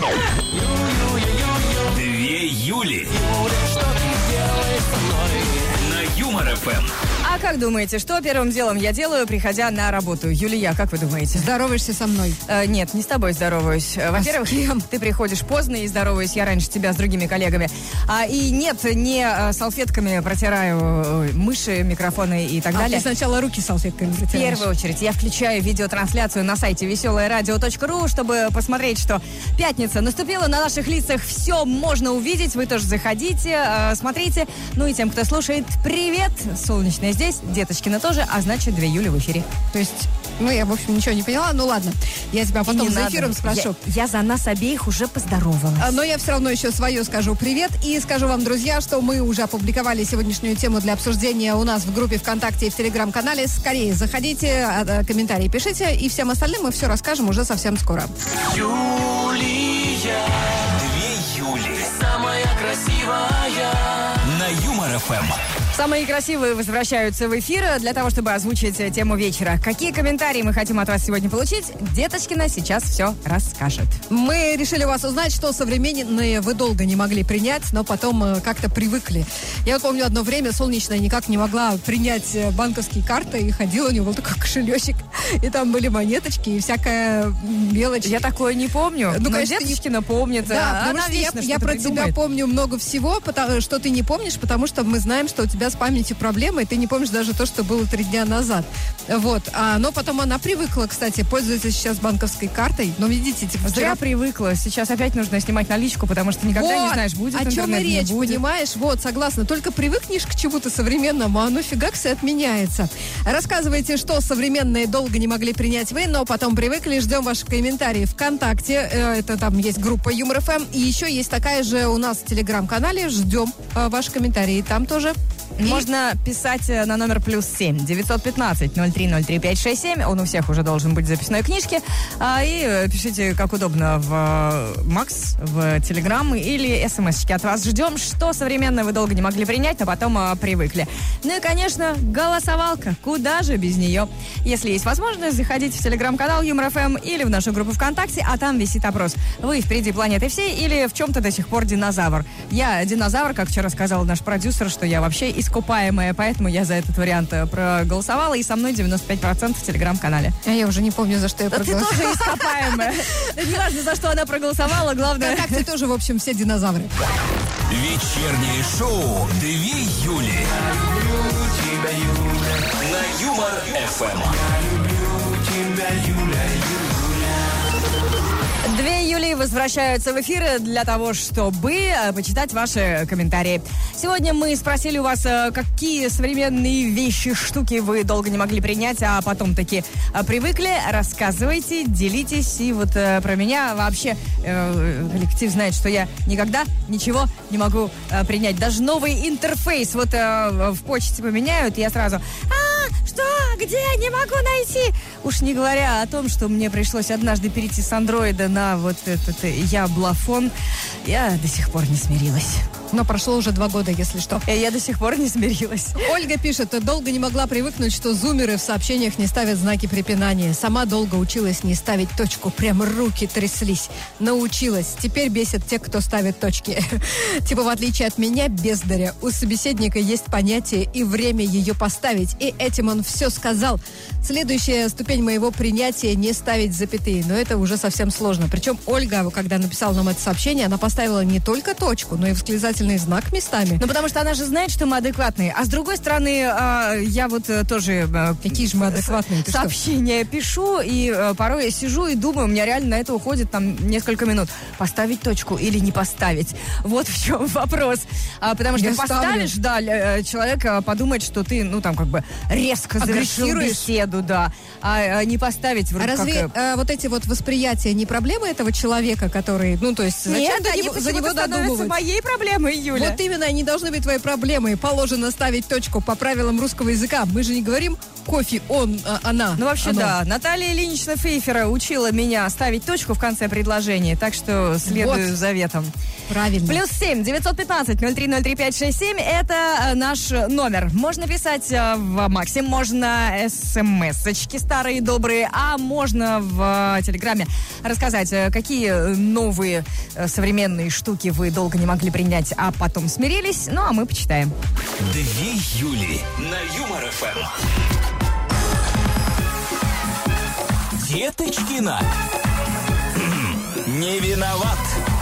Две Юли на Юмор ФМ. А как думаете, что первым делом я делаю, приходя на работу? Юлия, как вы думаете? Здороваешься со мной? Нет, не с тобой здороваюсь. Во-первых, ты приходишь поздно и здороваюсь я раньше тебя с другими коллегами. И нет, не салфетками протираю мыши, микрофоны и так далее. Ты сначала руки салфетками протираешь. В первую очередь я включаю видеотрансляцию на сайте веселоерадио.ру, чтобы посмотреть, что пятница наступила, на наших лицах все можно увидеть. Вы тоже заходите, смотрите. Ну и тем, кто слушает, привет! Солнечная здесь, Деточкина тоже, а значит 2 Юли в эфире. То есть, я, в общем, ничего не поняла. Ну ладно, я тебя потом за эфиром спрошу. Я за нас обеих уже поздоровалась. Но я все равно еще свое скажу привет. И скажу вам, друзья, что мы уже опубликовали сегодняшнюю тему для обсуждения у нас в группе ВКонтакте и в Телеграм-канале. Скорее заходите, комментарии пишите. И всем остальным мы все расскажем уже совсем скоро. Юлия, 2 Юли, самая красивая на Юмор ФМ. Самые красивые возвращаются в эфир для того, чтобы озвучить тему вечера. Какие комментарии мы хотим от вас сегодня получить? Деточкина сейчас все расскажет. Мы решили у вас узнать, что современные вы долго не могли принять, но потом как-то привыкли. Я вот помню, одно время Солнечная никак не могла принять банковские карты, и ходила, у него был такой кошелечек, и там были монеточки и всякая мелочь. Я такое не помню, но конечно, Деточкина помнит. Да, потому что я про тебя помню много всего, что ты не помнишь, потому что мы знаем, что у тебя с памятью проблемы, и ты не помнишь даже то, что было 3 дня назад. Вот. Но потом она привыкла, кстати, пользуется сейчас банковской картой. Но видите, зря привыкла. Сейчас опять нужно снимать наличку, потому что никогда не знаешь, будет интернет, о чем и речь, понимаешь? Вот, согласна. Только привыкнешь к чему-то современному, а оно фигакс и отменяется. Рассказывайте, что современные долго не могли принять вы, но потом привыкли. Ждем ваши комментарии ВКонтакте. Это там есть группа Юмор ФМ. И еще есть такая же у нас в Телеграм-канале. Ждем ваши комментарии. Там тоже. Можно писать на номер +7 915 0303 567. Он у всех уже должен быть в записной книжке. И пишите, как удобно, в Макс, в Телеграм или СМС-очки от вас. Ждем, что современное вы долго не могли принять, но потом привыкли. Ну и, конечно, голосовалка. Куда же без нее? Если есть возможность, заходите в Телеграм-канал Юмор ФМ или в нашу группу ВКонтакте, а там висит опрос. Вы впереди планеты всей или в чем-то до сих пор динозавр? Я динозавр, как вчера сказал наш продюсер, что я вообще искупаемая, поэтому я за этот вариант проголосовала, и со мной 95% в Телеграм-канале. А я уже не помню, за что я проголосовала. Ты тоже ископаемая. Не важно, за что она проголосовала, главное... ВКонтакте тоже, в общем, все динозавры. Вечернее шоу 2 Юли на Юмор ФМ. 2 Юли возвращаются в эфир для того, чтобы почитать ваши комментарии. Сегодня мы спросили у вас, какие современные вещи, штуки вы долго не могли принять, а потом таки привыкли. Рассказывайте, делитесь. И вот про меня вообще коллектив знает, что я никогда ничего не могу принять. Даже новый интерфейс вот в почте поменяют, и я сразу... Что? Где? Не могу найти. Уж не говоря о том, что мне пришлось однажды перейти с андроида на вот этот яблофон. Я до сих пор не смирилась. Но прошло уже 2 года, если что. Я до сих пор не смирилась. Ольга пишет, долго не могла привыкнуть, что зумеры в сообщениях не ставят знаки препинания. Сама долго училась не ставить точку. Прям руки тряслись. Научилась. Теперь бесит те, кто ставит точки. Типа, в отличие от меня, бездаря, у собеседника есть понятие и время ее поставить. И этим он все сказал. Следующая ступень моего принятия — не ставить запятые. Но это уже совсем сложно. Причем Ольга, когда написала нам это сообщение, она поставила не только точку, но и восклицательный знак местами. Ну, потому что она же знает, что мы адекватные. А с другой стороны, я вот тоже... Какие же мы адекватные? Сообщения пишу, и порой я сижу и думаю, у меня реально на это уходит там несколько минут. Поставить точку или не поставить? Вот в чем вопрос. Потому что поставишь, да, человек подумает, что ты, ну, там, как бы резко завершил беседу, да. А не поставить вроде разве вот эти вот восприятия не проблемы этого человека, который, ну, то есть, зачем за него додумывать? Моей проблемой, Юля. Вот именно, они должны быть твоей проблемой. Положено ставить точку по правилам русского языка. Мы же не говорим кофе, он, она. Ну, вообще, оно. Да. Наталья Ильинична Фейфера учила меня ставить точку в конце предложения, так что следую заветам. Правильно. +7 915 0303 567 это наш номер. Можно писать в Максе, можно на смс-очки старые добрые, а можно в Телеграме рассказать, какие новые современные штуки вы долго не могли принять, а потом смирились. Ну, а мы почитаем. 2 Юли на Юмор ФМ. Деточкина. Не виноват.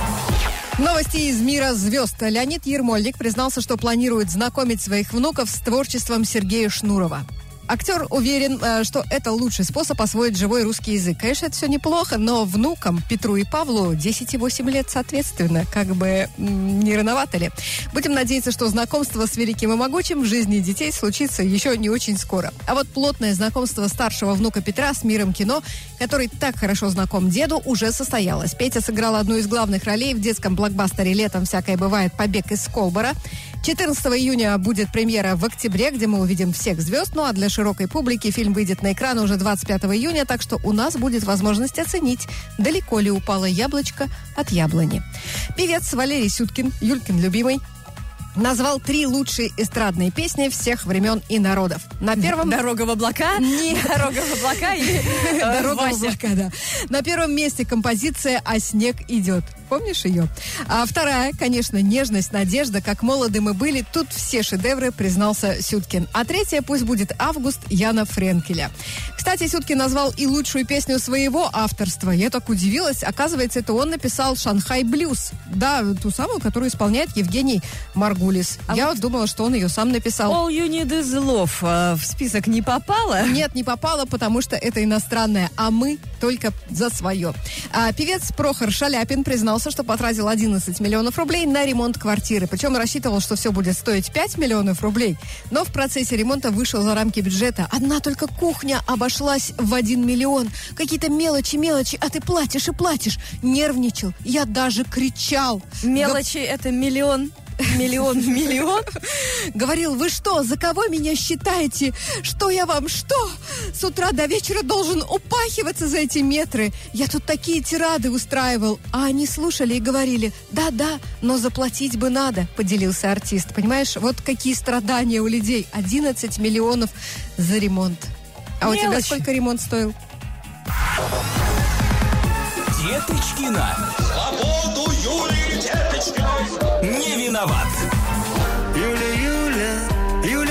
Новости из мира звезд. Леонид Ермольник признался, что планирует знакомить своих внуков с творчеством Сергея Шнурова. Актер уверен, что это лучший способ освоить живой русский язык. Конечно, это все неплохо, но внукам Петру и Павлу 10 и 8 лет соответственно. Как бы не рановато ли? Будем надеяться, что знакомство с великим и могучим в жизни детей случится еще не очень скоро. А вот плотное знакомство старшего внука Петра с миром кино, который так хорошо знаком деду, уже состоялось. Петя сыграл одну из главных ролей в детском блокбастере «Летом всякое бывает. Побег из Колбора». 14 июня будет премьера в октябре, где мы увидим всех звезд. Ну а для широкой публики фильм выйдет на экраны уже 25 июня, так что у нас будет возможность оценить, далеко ли упало яблочко от яблони. Певец Валерий Сюткин, Юлькин любимый, назвал 3 лучшие эстрадные песни всех времен и народов. На первом... «Дорога в облака». Нет. «Дорога в облака» и «Дорога в облака», да. На первом месте композиция «А снег идет». Помнишь ее? А вторая, конечно, «Нежность, надежда», «Как молоды мы были». Тут все шедевры, признался Сюткин. А третья пусть будет «Август» Яна Френкеля. Кстати, Сюткин назвал и лучшую песню своего авторства. Я так удивилась. Оказывается, это он написал «Шанхай блюз». Да, ту самую, которую исполняет Евгений Маргулис. Я вот думала, что он ее сам написал. «All you need is love» в список не попала? Нет, не попала, потому что это иностранное, а мы только за свое. Певец Прохор Шаляпин признался, что потратил 11 миллионов рублей на ремонт квартиры. Причем рассчитывал, что все будет стоить 5 миллионов рублей. Но в процессе ремонта вышел за рамки бюджета. Одна только кухня обошлась в 1 миллион. Какие-то мелочи, а ты платишь и платишь. Нервничал. Я даже кричал. Мелочи — это миллион. Миллион. Говорил: вы что, за кого меня считаете? Что я вам, что? С утра до вечера должен упахиваться за эти метры. Я тут такие тирады устраивал. А они слушали и говорили: да, но заплатить бы надо, поделился артист. Понимаешь, вот какие страдания у людей. 11 миллионов за ремонт. А Мелочь. у тебя сколько ремонт стоил? Деточкина. Свободу Юлии Деточкиной. Не виноват. Юля,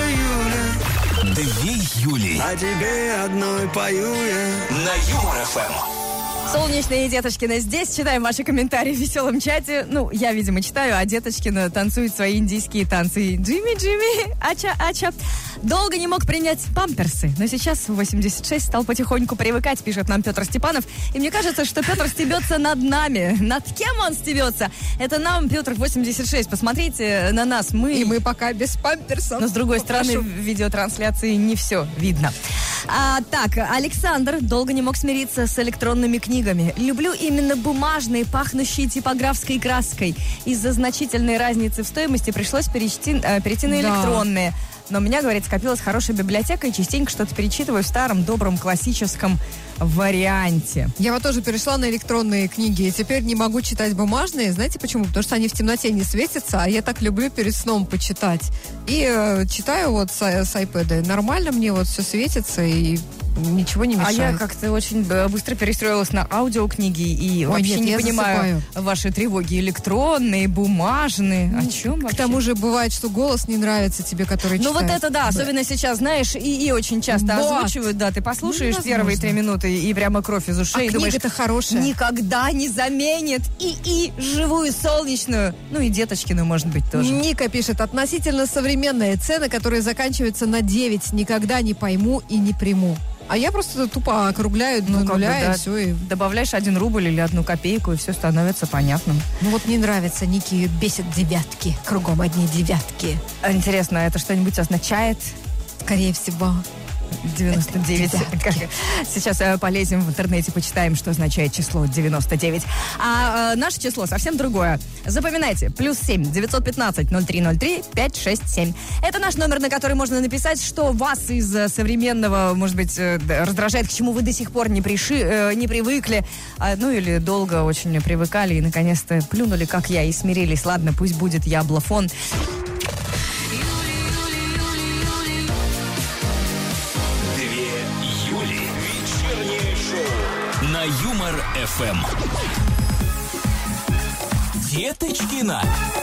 2 Юли о тебе одной пою я. на Юмор ФМ. Солнечные Деточкины здесь. Читаем ваши комментарии в веселом чате. Ну, я, видимо, читаю, а Деточкина танцует свои индийские танцы. Джимми, ача. Долго не мог принять памперсы, но сейчас в 86 стал потихоньку привыкать, пишет нам Петр Степанов. И мне кажется, что Петр стебется над нами. Над кем он стебется? Это нам, Петр 86. Посмотрите на нас. И мы пока без памперсов. Но, с другой стороны, в видеотрансляции не все видно. Так, Александр долго не мог смириться с электронными книгами. Люблю именно бумажные, пахнущие типографской краской. Из-за значительной разницы в стоимости пришлось перейти на электронные. Но у меня, говорит, скопилась хорошая библиотека, и частенько что-то перечитываю в старом, добром, классическом варианте. Я вот тоже перешла на электронные книги, и теперь не могу читать бумажные. Знаете почему? Потому что они в темноте не светятся, а я так люблю перед сном почитать. И читаю вот с iPad. Нормально мне вот все светится, и ничего не мешает. А я как-то очень быстро перестроилась на аудиокниги и вообще не понимаю ваши тревоги. Электронные, бумажные. О чем вообще? К тому же бывает, что голос не нравится тебе, который читает. Ну вот это да, особенно сейчас, знаешь, и очень часто озвучивают, да, ты послушаешь первые 3 минуты и прямо кровь из ушей. А книга-то хорошая. Никогда не заменит и живую, солнечную. Ну и Деточкину, может быть, тоже. Ника пишет: относительно современные цены, которые заканчиваются на 9, никогда не пойму и не приму. А я просто тупо округляю до нуля, и все. И... Добавляешь 1 рубль или 1 копейку, и все становится понятным. Ну вот не нравится, Ники бесит девятки. Кругом одни девятки. Интересно, это что-нибудь означает? Скорее всего. 99. Сейчас полезем в интернете, почитаем, что означает число 99. А наше число совсем другое. Запоминайте. +7 915 0303 567. Это наш номер, на который можно написать, что вас из современного, может быть, раздражает, к чему вы до сих пор не привыкли, ну или долго очень привыкали и наконец-то плюнули, как я, и смирились. Ладно, пусть будет яблофон. FM. Деточкина.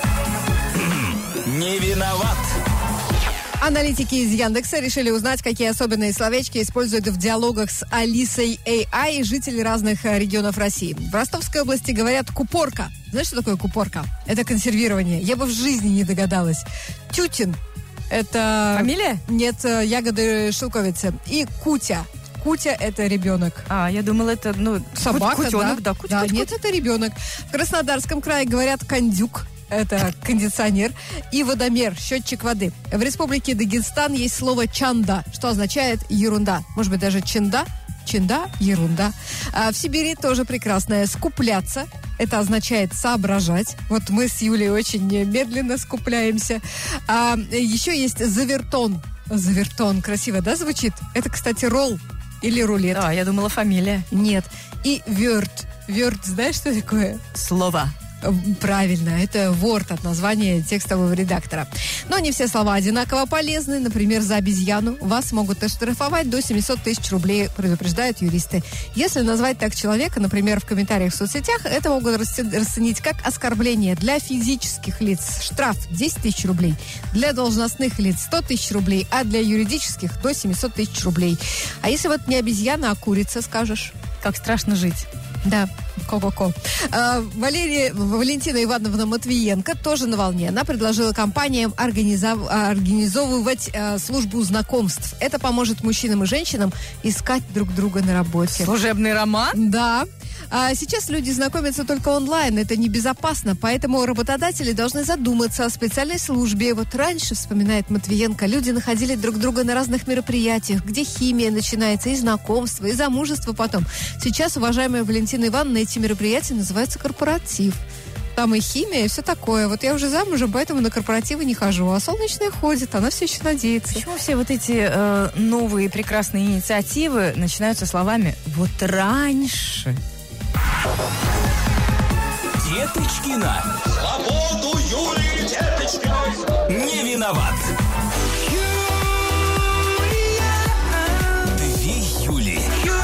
Не виноват. Аналитики из Яндекса решили узнать, какие особенные словечки используют в диалогах с Алисой AI жители разных регионов России. В Ростовской области говорят «купорка». Знаешь, что такое купорка? Это консервирование. Я бы в жизни не догадалась. Тютин. Это... Фамилия? Нет, ягоды шелковицы. И кутя. Кутя – это ребенок. Я думала, это, собака, кутенок, да? да, Нет, это ребенок. В Краснодарском крае говорят «кондюк». Это кондиционер. И водомер, счетчик воды. В Республике Дагестан есть слово «чанда», что означает ерунда. Может быть, даже «чинда». Чинда – ерунда. А в Сибири тоже прекрасное «скупляться». Это означает соображать. Вот мы с Юлей очень медленно скупляемся. А еще есть завертон. Завертон. Красиво, да, звучит? Это, кстати, ролл или рулет. Да, я думала, фамилия. Нет. И верт. Верт, знаешь, что такое? Слово. Правильно, это Word от названия текстового редактора. Но не все слова одинаково полезны. Например, за обезьяну вас могут оштрафовать до 700 тысяч рублей, предупреждают юристы. Если назвать так человека, например, в комментариях в соцсетях, это могут расценить как оскорбление. Для физических лиц штраф 10 тысяч рублей, для должностных лиц 100 тысяч рублей, а для юридических до 700 тысяч рублей. А если вот не обезьяна, а курица, скажешь? Как страшно жить. Да, ко-ко-ко. Валентина Ивановна Матвиенко тоже на волне. Она предложила компаниям организовывать службу знакомств. Это поможет мужчинам и женщинам искать друг друга на работе. Служебный роман? Да. А сейчас люди знакомятся только онлайн, это небезопасно, поэтому работодатели должны задуматься о специальной службе. Вот раньше, вспоминает Матвиенко, люди находили друг друга на разных мероприятиях, где химия начинается, и знакомство, и замужество потом. Сейчас, уважаемая Валентина Ивановна, эти мероприятия называются корпоратив. Там и химия, и все такое. Вот я уже замужем, поэтому на корпоративы не хожу. А солнечная ходит, она все еще надеется. Почему все вот эти новые прекрасные инициативы начинаются словами «вот раньше»? Деточкина. Свободу Юлии Деточкиной. Не виноват. Две Юли.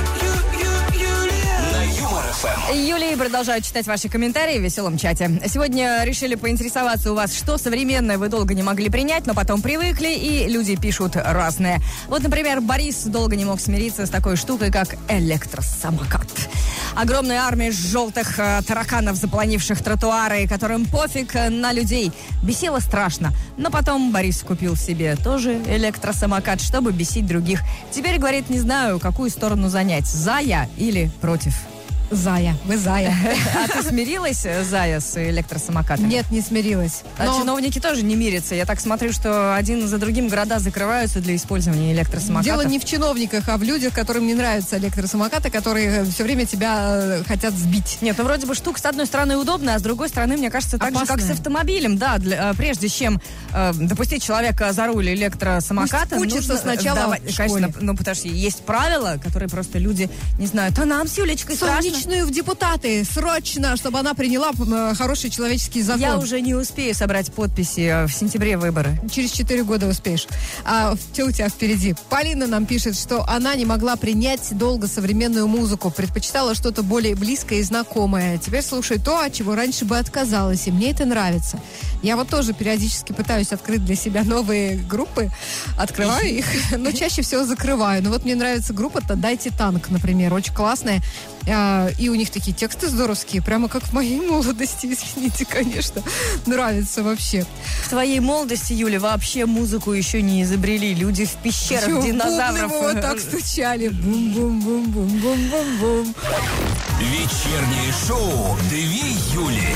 На Юмор ФМ. Юлия продолжает читать ваши комментарии в веселом чате. Сегодня решили поинтересоваться у вас, что современное вы долго не могли принять, но потом привыкли, и люди пишут разное. Вот, например, Борис долго не мог смириться с такой штукой, как электросамокат. Огромная армия желтых тараканов, заполонивших тротуары, которым пофиг на людей. Бесило страшно. Но потом Борис купил себе тоже электросамокат, чтобы бесить других. Теперь, говорит, не знаю, какую сторону занять. За я или против? Зая, вы Зая. А ты смирилась, Зая, с электросамокатами? Нет, не смирилась. А чиновники тоже не мирятся. Я так смотрю, что один за другим города закрываются для использования электросамокатов. Дело не в чиновниках, а в людях, которым не нравятся электросамокаты, которые все время тебя хотят сбить. Нет, ну вроде бы штука с одной стороны удобная, а с другой стороны, мне кажется, так же, как с автомобилем. Да, прежде чем допустить человека за руль электросамоката, пусть учится сначала в школе. Конечно, потому что есть правила, которые просто люди не знают. А нам с Юлечкой страшно. В депутаты, срочно, чтобы она приняла хороший человеческий закон. Я уже не успею собрать подписи, в сентябре выборы. Через 4 года успеешь. А что у тебя впереди? Полина нам пишет, что она не могла принять долго современную музыку, предпочитала что-то более близкое и знакомое. Теперь слушает то, от чего раньше бы отказалась, и мне это нравится. Я вот тоже периодически пытаюсь открыть для себя новые группы, открываю их, но чаще всего закрываю. Но вот мне нравится группа «Дайте танк», например, очень классная. И у них такие тексты здоровские, прямо как в моей молодости, извините, конечно. Нравится вообще. В твоей молодости, Юля, вообще музыку еще не изобрели. Люди в пещерах динозавров. Вот так стучали. Бум-бум-бум-бум-бум-бум-бум. Вечернее шоу «Две Юли».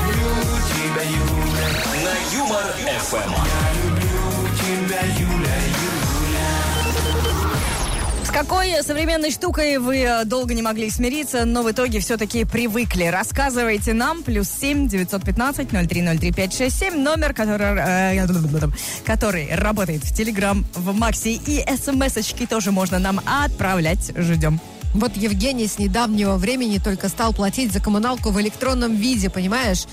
На Юмор ФМ. С какой современной штукой вы долго не могли смириться, но в итоге все-таки привыкли? Рассказывайте нам. +7 915 0303 567. Номер, который работает в Телеграм, в Максе. И смс-очки тоже можно нам отправлять. Ждем. Вот Евгений с недавнего времени только стал платить за коммуналку в электронном виде, понимаешь?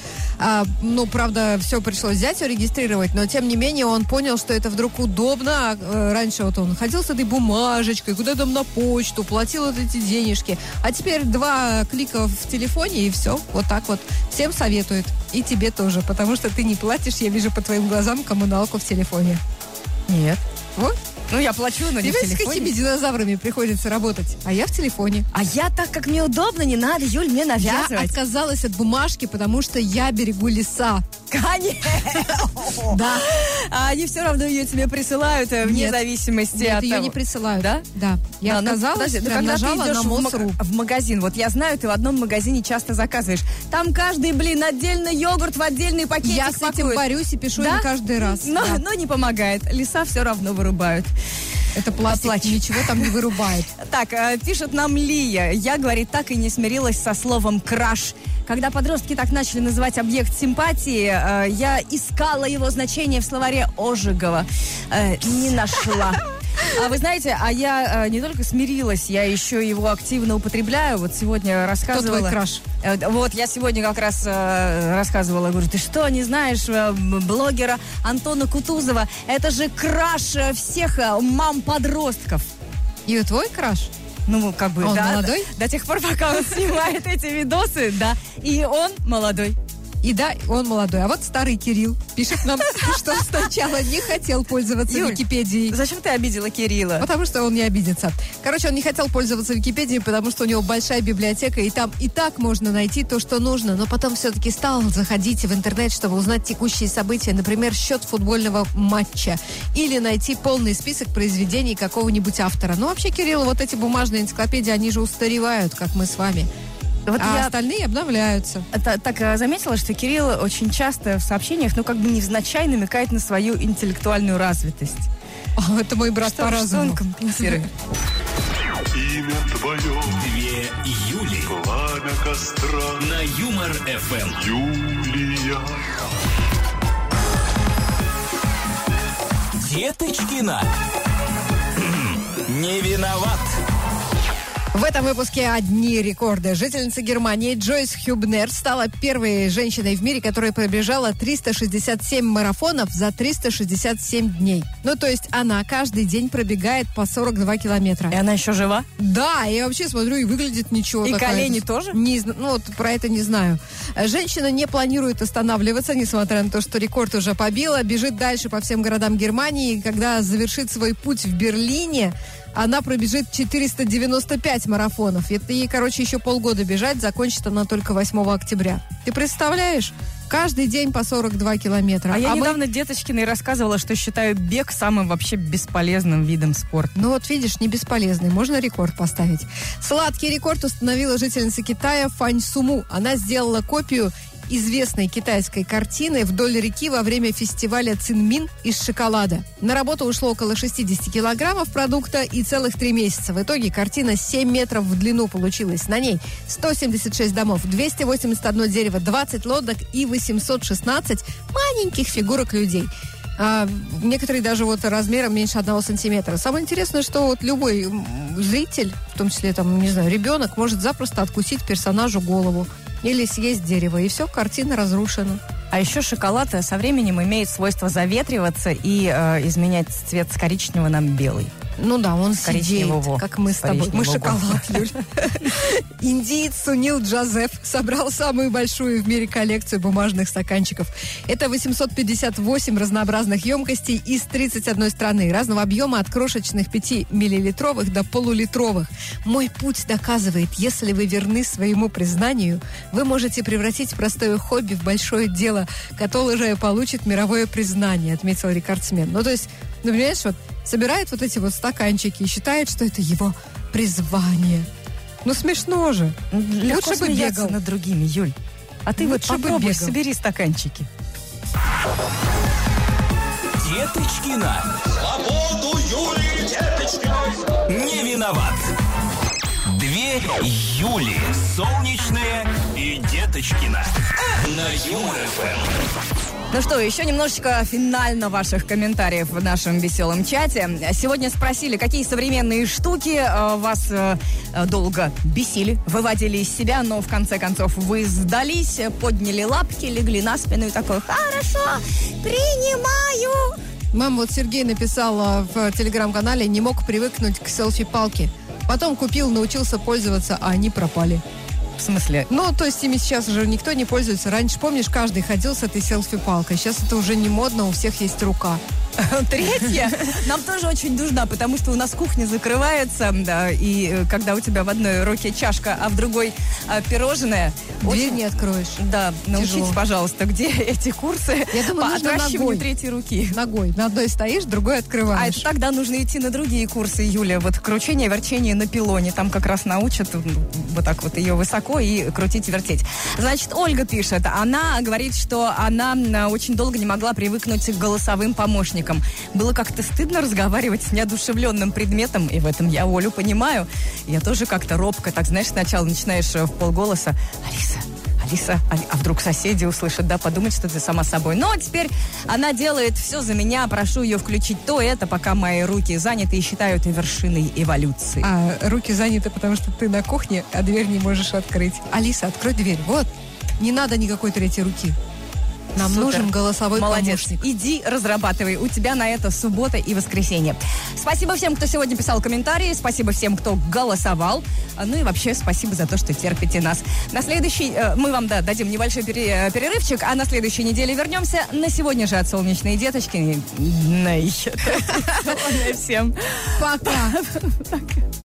Правда, все пришлось зятю регистрировать, но тем не менее он понял, что это вдруг удобно. Раньше вот он ходил с этой бумажечкой, куда там на почту, платил вот эти денежки. А теперь 2 клика в телефоне и все. Вот так вот. Всем советуют. И тебе тоже, потому что ты не платишь, я вижу по твоим глазам, коммуналку в телефоне. Нет. Вот. Я плачу, но не в телефоне. С какими динозаврами приходится работать? А я в телефоне. А я так, как мне удобно, не надо, Юль, мне навязывать. Я отказалась от бумажки, потому что я берегу леса. Конечно! Да. А они все равно ее тебе присылают вне зависимости от того. Ее не присылают. Да? Да. Я отказалась, когда нажала ты идешь на МОСРУ. в магазин, вот я знаю, ты в одном магазине часто заказываешь. Там каждый, отдельно йогурт в отдельный пакетик Я с этим пакуют. борюсь и пишу им каждый раз. Но не помогает. Леса все равно вырубают. Это пластик, ничего там не вырубает. Так, пишет нам Лия. Я, говорит, так и не смирилась со словом «краш». Когда подростки так начали называть объект симпатии, я искала его значение в словаре Ожегова. Не нашла. А вы знаете, я не только смирилась, я еще его активно употребляю. Вот сегодня рассказывала... Кто твой краш? Вот я сегодня как раз рассказывала, говорю, ты что, не знаешь блогера Антона Кутузова? Это же краш всех мам-подростков. И твой краш? Он молодой? До тех пор, пока он снимает эти видосы, да. И он молодой. И да, он молодой. А вот старый Кирилл пишет нам, что сначала не хотел пользоваться Википедией. Зачем ты обидела Кирилла? Потому что он не обидится. Короче, он не хотел пользоваться Википедией, потому что у него большая библиотека, и там и так можно найти то, что нужно. Но потом все-таки стал заходить в интернет, чтобы узнать текущие события, например, счет футбольного матча. Или найти полный список произведений какого-нибудь автора. Ну, вообще, Кирилл, вот эти бумажные энциклопедии, они же устаревают, как мы с вами. Вот остальные обновляются. Так заметила, что Кирилл очень часто в сообщениях, невзначай намекает на свою интеллектуальную развитость. Это мой брат по разуму. Что он компенсирует? Имя твое. 2 Юли. Пламя костра. На Юмор-ФМ. Юлия. Деточкина. Не виноват. В этом выпуске одни рекорды. Жительница Германии Джойс Хюбнер стала первой женщиной в мире, которая пробежала 367 марафонов за 367 дней. То есть она каждый день пробегает по 42 километра. И она еще жива? Да, я вообще смотрю, и выглядит ничего. И колени тоже? Про это не знаю. Женщина не планирует останавливаться, несмотря на то, что рекорд уже побила. Бежит дальше по всем городам Германии. И когда завершит свой путь в Берлине, она пробежит 495 марафонов. Это ей, еще полгода бежать. Закончит она только 8 октября. Ты представляешь? Каждый день по 42 километра. Я недавно Деточкиной рассказывала, что считаю бег самым вообще бесполезным видом спорта. Видишь, не бесполезный. Можно рекорд поставить. Сладкий рекорд установила жительница Китая Фань Суму. Она сделала копию известной китайской картины вдоль реки во время фестиваля Цинмин из шоколада. На работу ушло около 60 килограммов продукта и целых 3 месяца. В итоге картина 7 метров в длину получилась. На ней 176 домов, 281 дерево, 20 лодок и 816 маленьких фигурок людей. Некоторые даже размером меньше 1 сантиметра. Самое интересное, что любой зритель, в том числе, ребенок, может запросто откусить персонажу голову или съесть дерево, и все, картина разрушена. А еще шоколад со временем имеет свойство заветриваться и изменять цвет с коричневого на белый. Он сидеет, как мы с тобой. Мы шоколад, Юль. Индиец Сунил Джозеф собрал самую большую в мире коллекцию бумажных стаканчиков. Это 858 разнообразных емкостей из 31 страны. Разного объема, от крошечных 5-миллилитровых до полулитровых. Мой путь доказывает, если вы верны своему признанию, вы можете превратить простое хобби в большое дело, которое получит мировое признание, отметил рекордсмен. Понимаешь, собирает эти стаканчики и считает, что это его призвание. Смешно же. Легко лучше бы бегал над другими, Юль. А ты лучше бы попробуй, бегал. собери стаканчики. Деточкина. Свободу Юлии Деточкиной. Не виноват. 2 Две Юли. Солнечная и Деточкина. На Юмор ФМ. Ну что, еще немножечко финально ваших комментариев в нашем веселом чате. Сегодня спросили, какие современные штуки вас долго бесили, выводили из себя, но в конце концов вы сдались, подняли лапки, легли на спину и такой: хорошо, принимаю. Мама, вот Сергей написал в телеграм-канале: не мог привыкнуть к селфи-палке. Потом купил, научился пользоваться, а они пропали. В смысле? Ну, то есть ими сейчас уже никто не пользуется. Раньше, помнишь, каждый ходил с этой селфи-палкой. Сейчас это уже не модно, у всех есть рука. Третья нам тоже очень нужна, потому что у нас кухня закрывается, да, и когда у тебя в одной руке чашка, а в другой пирожное... Дверь очень... не откроешь. Да, научите, Тяжело. пожалуйста, где эти курсы Я думаю, по нужно отращиванию ногой. третьей руки. Ногой. На одной стоишь, другой открываешь. А это тогда нужно идти на другие курсы, Юля. Вот кручение, верчение на пилоне. Там как раз научат вот так вот ее высоко и крутить, вертеть. Значит, Ольга пишет. Она говорит, что она очень долго не могла привыкнуть к голосовым помощникам. Было как-то стыдно разговаривать с неодушевленным предметом, и в этом я Олю понимаю. Я тоже как-то робко, так, знаешь, сначала начинаешь в полголоса: Алиса, а вдруг соседи услышат, да, подумать, что ты сама собой. Но теперь она делает все за меня, прошу ее включить то, это, пока мои руки заняты и считаю это вершиной эволюции. А руки заняты, потому что ты на кухне, а дверь не можешь открыть. Алиса, открой дверь. Вот. Не надо никакой третьей руки. Нам Супер. нужен голосовой Молодец. помощник. Иди, разрабатывай. У тебя на это суббота и воскресенье. Спасибо всем, кто сегодня писал комментарии. Спасибо всем, кто голосовал. Ну и вообще спасибо за то, что терпите нас. На следующий... мы вам, дадим небольшой перерывчик, а на следующей неделе вернемся. На сегодня же от солнечной деточки. Всем. Пока.